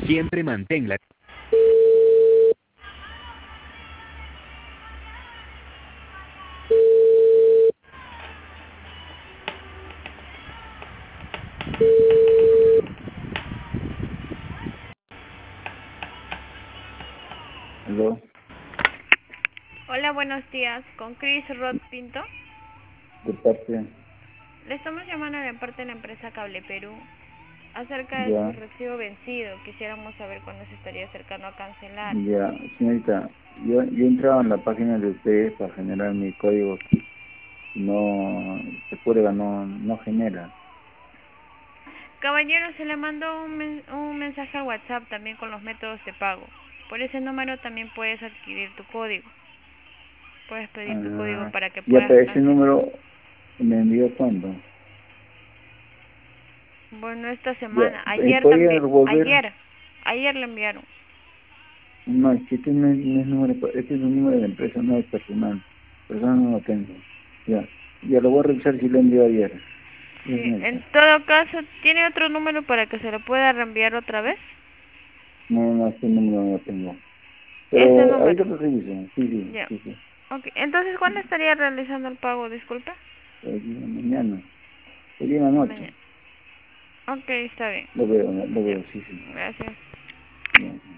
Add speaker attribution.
Speaker 1: Siempre manténla.
Speaker 2: ¿Aló?
Speaker 3: Hola, buenos días. Con Chris Rod Pinto.
Speaker 2: ¿De parte?
Speaker 3: Le estamos llamando de parte de la empresa Cable Perú acerca de su
Speaker 2: Ya,
Speaker 3: recibo vencido. Quisiéramos saber cuándo se estaría acercando a cancelar.
Speaker 2: ya, señorita, yo entraba en la página de ustedes para generar mi código aquí. No, se prueba, no genera.
Speaker 3: Caballero, se le mandó un mensaje al WhatsApp también con los métodos de pago. Por ese número también puedes adquirir tu código. Puedes pedir tu código
Speaker 2: Ah,
Speaker 3: para que
Speaker 2: ya,
Speaker 3: puedas
Speaker 2: pero ese
Speaker 3: cancelar.
Speaker 2: número me envió cuándo.
Speaker 3: Bueno, esta
Speaker 2: Ya,
Speaker 3: semana. Ayer
Speaker 2: ¿podría
Speaker 3: también.
Speaker 2: devolver?
Speaker 3: Ayer le enviaron.
Speaker 2: No, es que este no es número, este es un número de empresa, no es personal. Personal no lo tengo. Ya lo voy a revisar si lo envió ayer. Ya,
Speaker 3: Sí, en
Speaker 2: señorita.
Speaker 3: todo caso, ¿tiene otro número para que se lo pueda reenviar otra vez?
Speaker 2: No, este número no lo tengo.
Speaker 3: Ese
Speaker 2: Pero ahorita
Speaker 3: número.
Speaker 2: lo reviso. Sí, sí,
Speaker 3: Ya.
Speaker 2: sí, sí.
Speaker 3: Ok, entonces, ¿cuándo estaría realizando el pago? Disculpe.
Speaker 2: Hoy día, mañana. Hoy día en la noche.
Speaker 3: Mañana. Ok, está bien.
Speaker 2: Lo
Speaker 3: Ya.
Speaker 2: veo, sí, sí.
Speaker 3: Gracias.
Speaker 2: Ya.